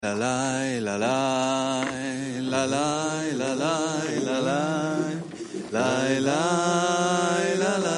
La la la la la la la la la la la la la la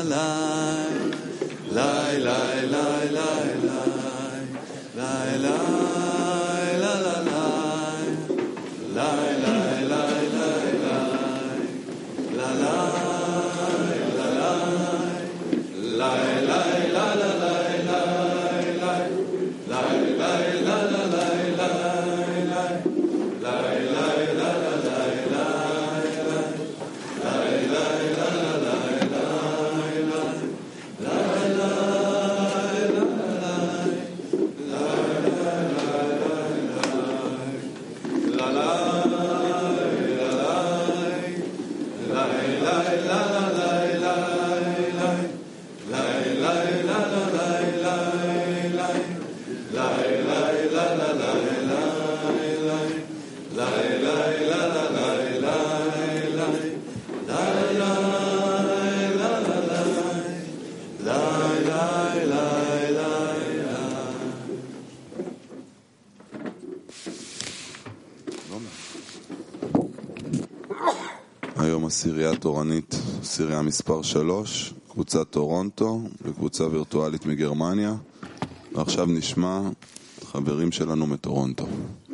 היום הסירייה התורנית, סירייה מספר 3, קבוצת טורונטו וקבוצה וירטואלית מגרמניה, ועכשיו נשמע חברים שלנו מטורונטו.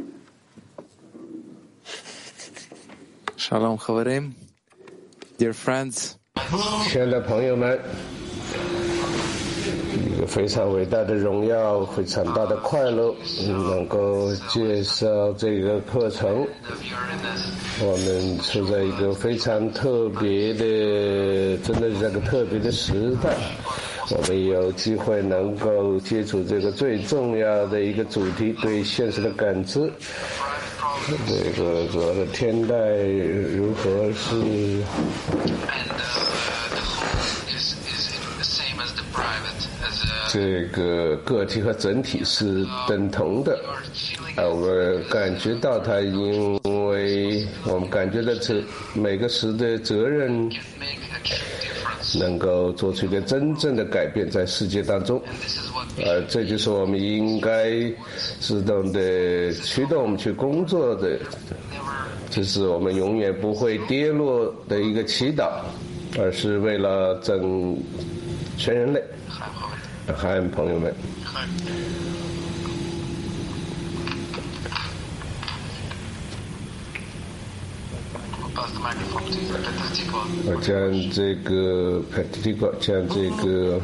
Shalom, חברים, dear friends. 亲爱的朋友们，一个非常伟大的荣耀，非常大的快乐，能够介绍这个课程。我们处在一个非常特别的，真的是这个特别的时代。我们有机会能够接触这个最重要的一个主题，对现实的感知。这个主要的天代如何是这个个体和整体是等同的，我们感觉到它，因为我们感觉到这每个时的责任，能够做出一个真正的改变在世界当中，这就是我们应该自动的驱动我们去工作的，这是我们永远不会跌落的一个祈祷，而是为了全人类。嗨，朋友们。我将这个 Petticoat 将这个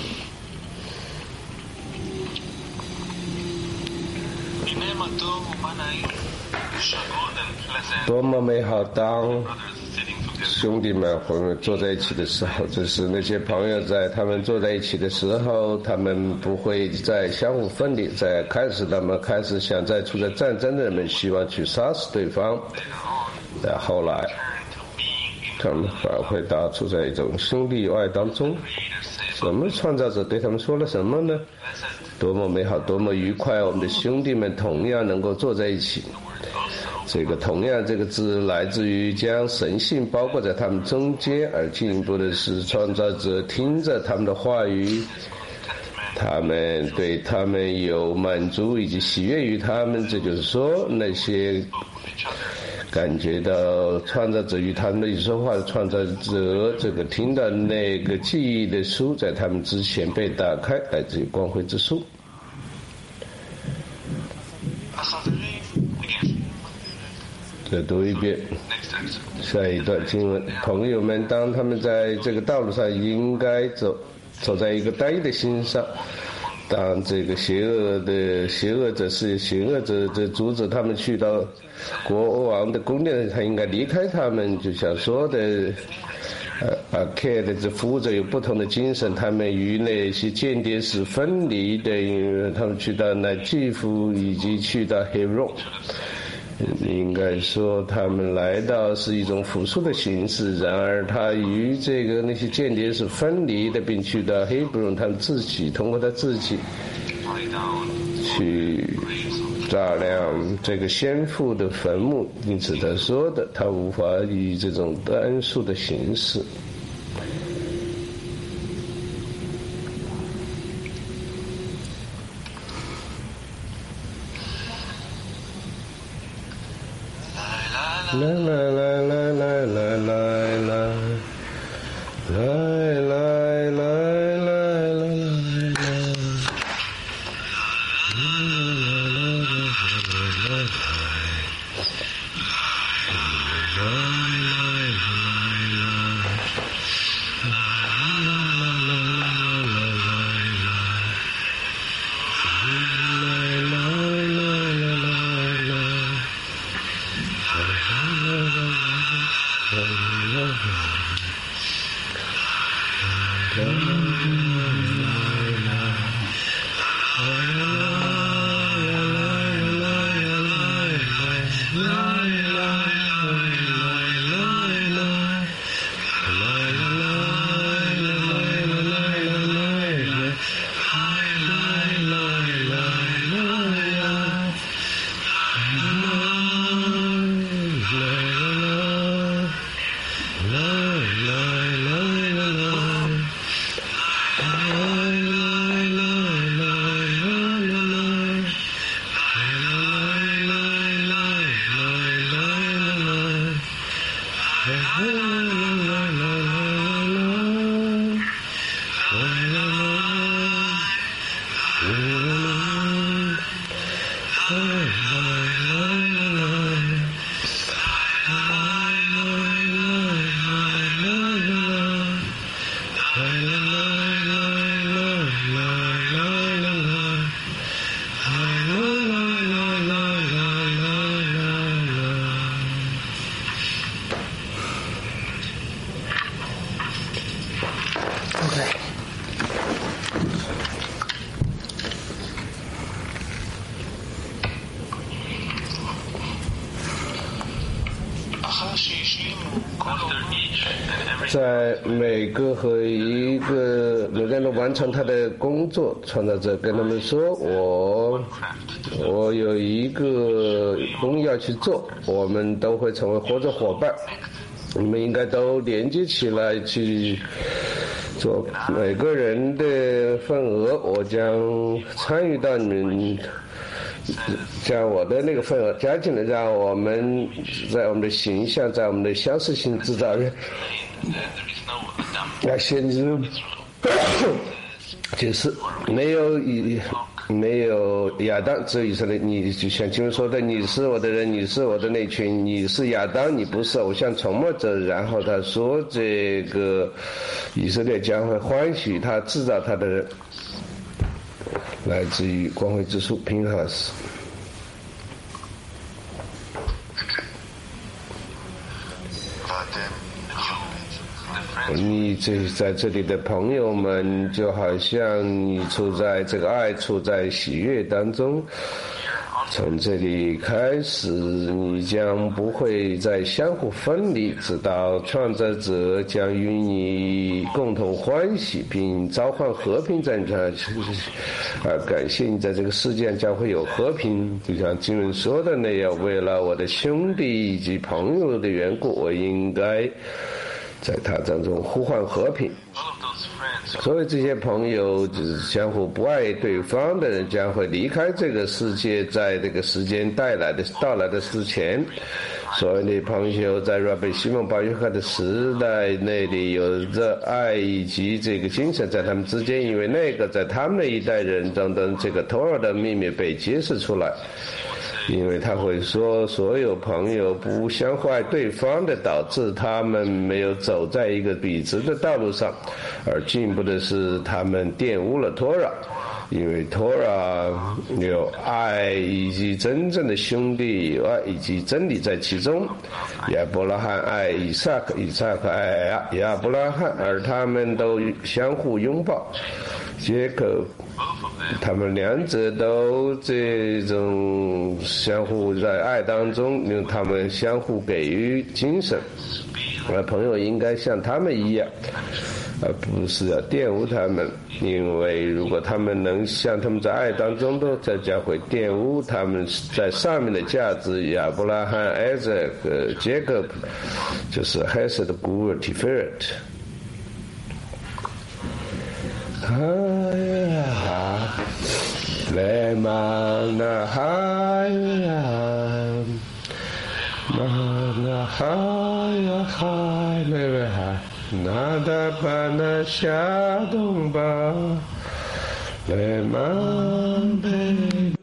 多么美好，当兄弟们朋友们坐在一起的时候，就是那些朋友在他们坐在一起的时候，他们不会再相互分离。在开始他们开始想在处在战争的人们希望去杀死对方，但后来他们反而会打处在一种兄弟爱当中。什么创造者对他们说了什么呢？多么美好，多么愉快！我们的兄弟们同样能够坐在一起。这个同样这个字来自于将神性包括在他们中间，而进一步的是创造者听着他们的话语，他们对他们有满足以及喜悦于他们。这就是说，那些感觉到创造者与他们一起说话的创造者，这个听到那个记忆的书在他们之前被打开，来自于光辉之书。再读一遍下一段经文。朋友们，当他们在这个道路上应该走在一个单一的心上，当这个邪恶者这阻止他们去到国王的宫殿，他应该离开他们。就像说的Arcade 这服务者有不同的精神，他们与那些间谍是分离的，因为他们去到那基辅以及去到 Hebron，应该说他们来到是一种复数的形式，然而他与那些间谍是分离的，并去到黑布隆，他们自己通过他自己去照亮这个先父的坟墓，因此他说的，他无法以这种单数的形式。 在每个人都完成他的工作，创造者跟他们说，我有一个工要去做，我们都会成为合作伙伴，你们应该都连接起来去做每个人的份额，我将参与到你们将我的那个份额加进来，让我们在我们的形象，在我们的相似性制造来限制，就是没有亚当，只有以色列。你就像经文说的，你是我的人，你是我的那群，你是亚当，你不是偶像崇拜者。然后他说，这个以色列将会欢喜他制造他的人，来自于光辉之书平哈斯。你在这里的朋友们，就好像你处在这个爱、处在喜悦当中。从这里开始，你将不会再相互分离，直到创造者将与你共同欢喜，并召唤和平在你上。感谢你在这个世界将会有和平，就像经文说的那样，为了我的兄弟以及朋友的缘故，我应该在他当中呼唤和平。所有这些朋友就是相互不爱对方的人，将会离开这个世界，在这个时间到来的之前。所有的朋友在Rabbi西蒙巴约翰的时代那里有着爱以及这个精神在他们之间，因为那个在他们那一代人中的这个托尔的秘密被揭示出来。因为他会说，所有朋友不相互爱对方的，导致他们没有走在一个笔直的道路上，而进一步的是他们玷污了托拉。因为托拉有爱以及真正的兄弟，有爱以及真理在其中。亚伯拉罕爱以撒克，以撒克爱亚伯拉罕，而他们都相互拥抱。结果他们两者都这种相互在爱当中，因为他们相互给予精神，而朋友应该像他们一样，而不是要玷污他们。因为如果他们能像他们在爱当中，都在将会玷污他们在上面的价值。亚伯拉罕、艾撒克、杰克就是黑色的古尔提菲尔特。למען החיים, למען 海呀海，妹妹海，那大把那下东巴，雷曼贝。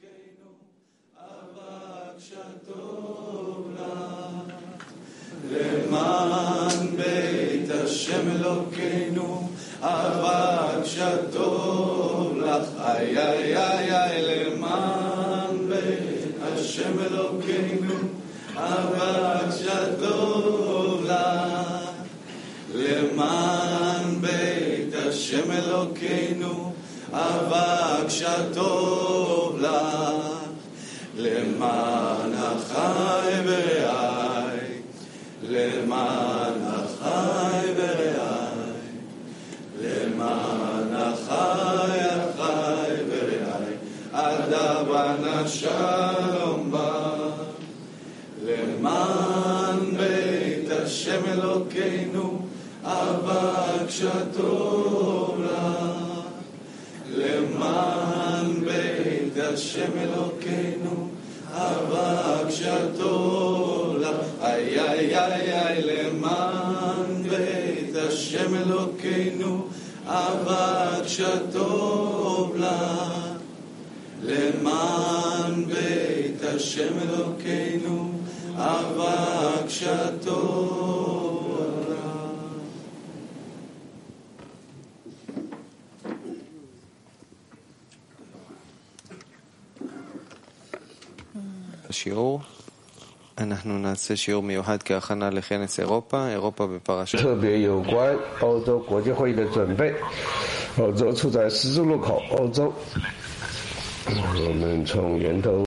למען בית השם אלוקינו אבקש טוב לך איי איי איי איי למען בית השם אלוקינו אבקש טוב לך למען בית השם אלוקינו אבקש טוב לך למען אחי ורעי למען אחי ורעי למען אחי ורעי עד הבנה שלום בא למען בית השם אלוקינו אבקש טוב לך למען בית השם אלוקינו אבקש טוב לך איי איי איי איי למען בית השם אלוקינו אבקש טוב לך למען בית השם אלוקינו אבקש טוב לך השיעור, אנחנו נעשה שיעור מיוחד כהכנה לכנס אירופה בפרשת 特别有关欧洲国际会议的准备。欧洲处在十字路口，欧洲，我们从源头